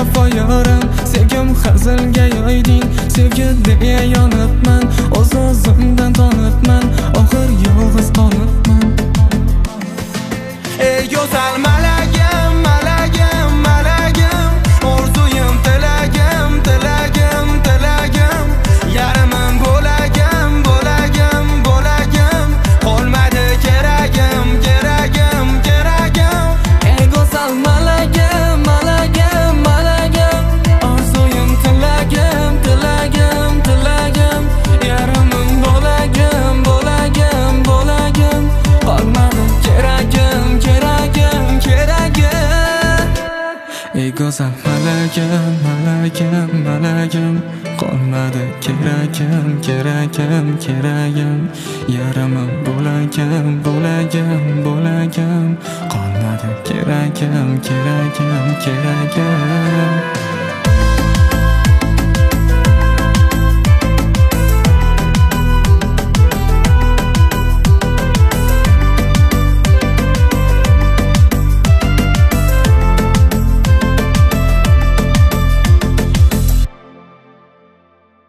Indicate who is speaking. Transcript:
Speaker 1: vafo yorim, sevgim hazilga yoyding. Sevgi deya yonibman, o'z-o'zimdan tonibman, oxir yolg'iz qolibman. Ey go'zal malagim, malagim, malagim, orzuyim, tilagim, tilagim, tilagim, yarimim bo'lagim, bo'lagim, bo'lagim, qolmadi keragim, keragim, keragim. Ey go'zal malagim, malagim, malagim, orzuyim, tilagim, tilagim, tilagim, yarimim bo'lagim, bo'lagim, bo'lagim, qolmadi keragim, keragim, keragim. Ey go'zal malagim, malagim, malagim, qolmadi keragim, keragim, keragim, yarimim bo'lagim, bo'lagim, bo'lagim, qolmadi keragim, keragim, keragim.